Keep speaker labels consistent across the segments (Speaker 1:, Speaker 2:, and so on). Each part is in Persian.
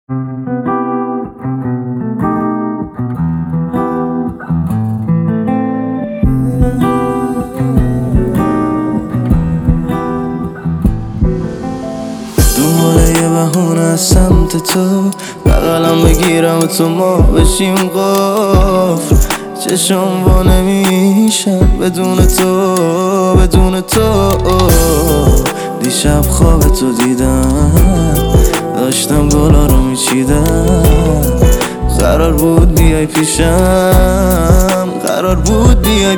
Speaker 1: دنباله یه بهونه از سمت تو، بغلم بگیرم و تو ما بشیم قفل. چشم وا نمیشن بدون تو، بدون تو. دیشب خواب تو دیدم، داشتم گلا رو میچیدم. قرار بود بیای پیشم، قرار بود بیای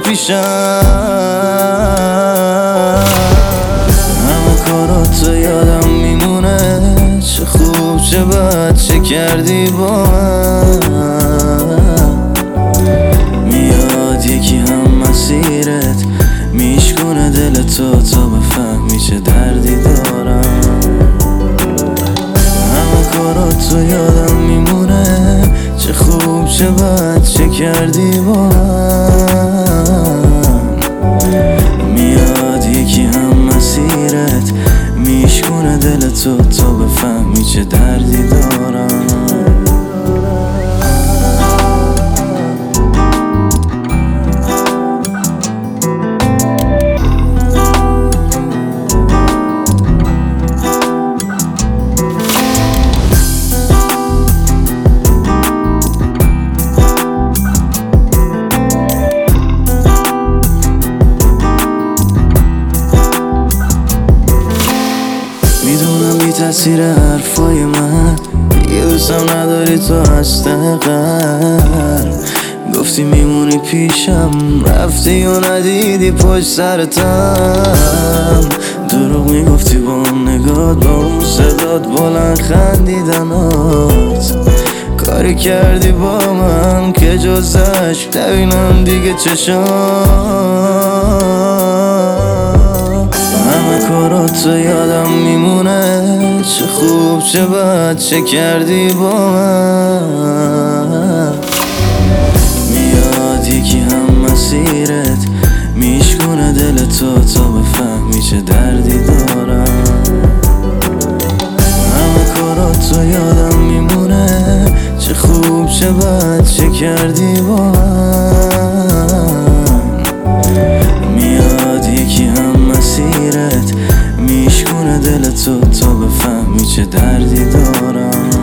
Speaker 1: پیشم. همه کاراتو یادم میمونه، چه خوب چه بد چه کردی با من. میاد یکی هم مسیرت، میشکنه دل تو تا بفهمی چه دردی دارم. همه کاراتو یادم میمونه، چه خوب چه بد چه کردی با من. میاد یکی هم مسیرت، میشکنه دل تو تا بفهمی چه دردی دارم. میدونم بی تاثیر حرفای من، دیگه دوستم نداری تو از قهر. گفتی میمونی پیشم، رفتی و ندیدی پشت سرتم. دروغ میگفتی با اون نگات، با اون صدات، بلند خندیدنات. کاری کردی با من که جز عشق نبینم دیگه چشام. همه کاراتو یادم میمونه، چه خوب چه بد چه کردی با من. میاد یکی هم مسیرت، میشکنه دل تو تا بفهمی چه دردی دارم. همه کاراتو یادم میمونه، چه خوب چه بد چه کردی با من. میاد یکی هم مسیرت، میشکنه دل تو تا بفهمی چه دردی دارم.